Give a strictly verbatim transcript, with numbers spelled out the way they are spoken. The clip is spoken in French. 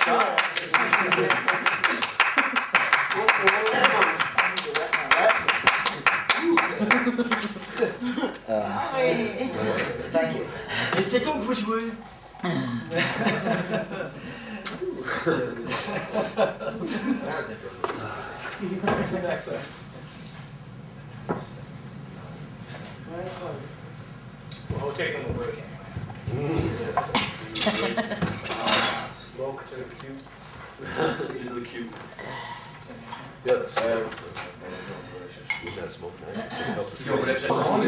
Sharks. Ah, Oui. thank you. Et c'est comme vous jouez. We'll take them a break anyway. Smoke to the cube. To the cube. Yeah, that's. Was that smoke?